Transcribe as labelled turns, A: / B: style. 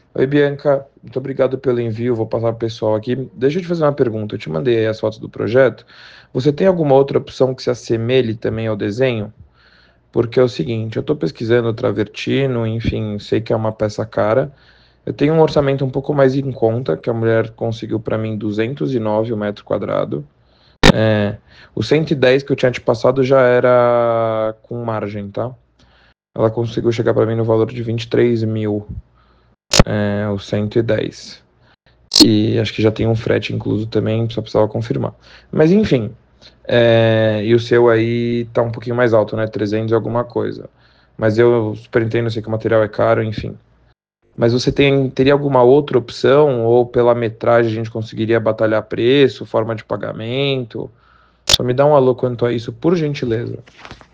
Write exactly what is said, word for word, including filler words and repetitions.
A: Oi, Bianca, muito obrigado pelo envio. Vou passar para o pessoal aqui. Deixa eu te fazer uma pergunta. Eu te mandei aí as fotos do projeto. Você tem alguma outra opção que se assemelhe também ao desenho? Porque é o seguinte, eu estou pesquisando o travertino, enfim, sei que é uma peça cara. Eu tenho um orçamento um pouco mais em conta, que a mulher conseguiu para mim duzentos e nove o metro quadrado. É, o cento e dez que eu tinha te passado já era com margem, tá? Ela conseguiu chegar para mim no valor de vinte e três mil, é, o cento e dez. E acho que já tem um frete incluso também, só precisava confirmar. Mas enfim, é, e o seu aí tá um pouquinho mais alto, né? trezentos e alguma coisa. Mas eu super entendo, sei que o material é caro, enfim. Mas você tem, teria alguma outra opção? Ou pela metragem a gente conseguiria batalhar preço, forma de pagamento? Só me dá um alô quanto a isso, por gentileza.